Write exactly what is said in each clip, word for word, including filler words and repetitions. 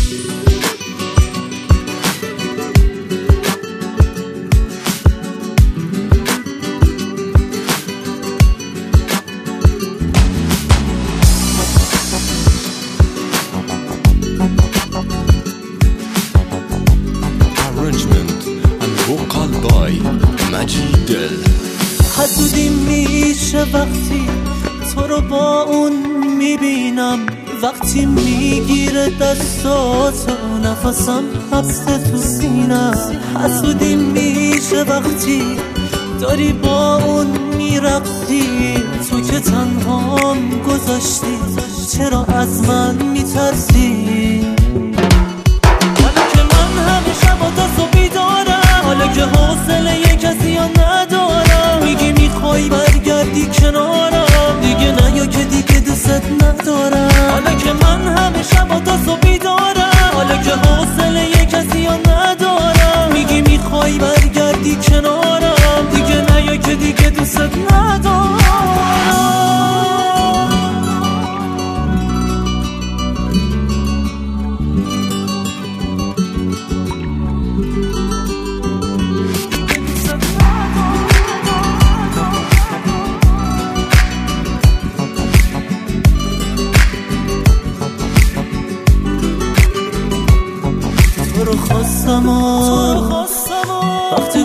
حسودی میشه وقتی تو رو با اون میبینم، وقتی میگیره دستاتو نفسم حبسه تو سینم. حسودی میشه وقتی داری با اون میرقصی، تو که تنهام گذاشتی چرا از من میترسی؟ حالا که من همه شبا دستو بیدارم، حالا که حوصله یه کسی ها ندارم، میگی میخوای برگردی کنارم، دیگه نه یا که دیگه دوست ندارم. حالا که من همه شبا دستو بیدارم، حالا که حوصله یه کسی ها ندارم، میگی میخوای برگردی کنارم، دیگه نه یا که دیگه دوست ندارم. تو رو خواستم و وقتی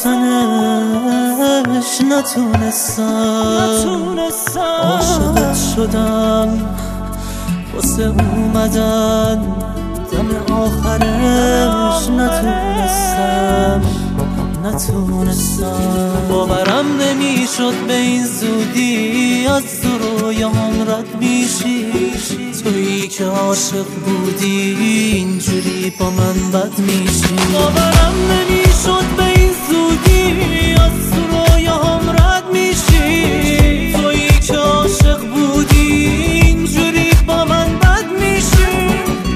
گفتنش نتونستم، عاشقت شدم واسه اومدن دم آخرش نتونستم نتونستم باورم نمیشد به این زودی از رویام رد میشی، تویی که عاشق بودی اینجوری با من بد میشی. باورم نمیشد به این زودی از رویام رد میشی، تویی که عاشق بودی اینجوری با من بد میشی.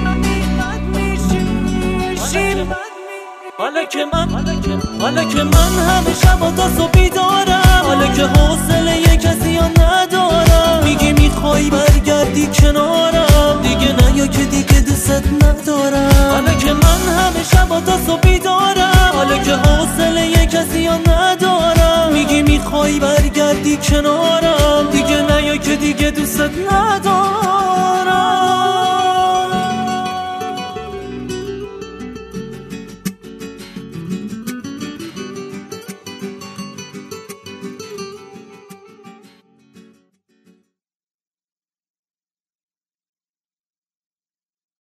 حالا که من حالا که من همه شبا دستو بیدارم، حالا که حوصله یه کسی ها ندارم، میگی میخوای برگردی کنارم، دیگه نه یا که دیگه دوست ندارم. حالا که من همه شبا دستو بیدارم، حالا که حوصله یه کسی ها ندارم، میگی میخوای برگردی کنارم، دیگه نه یا که دیگه دوست ندارم.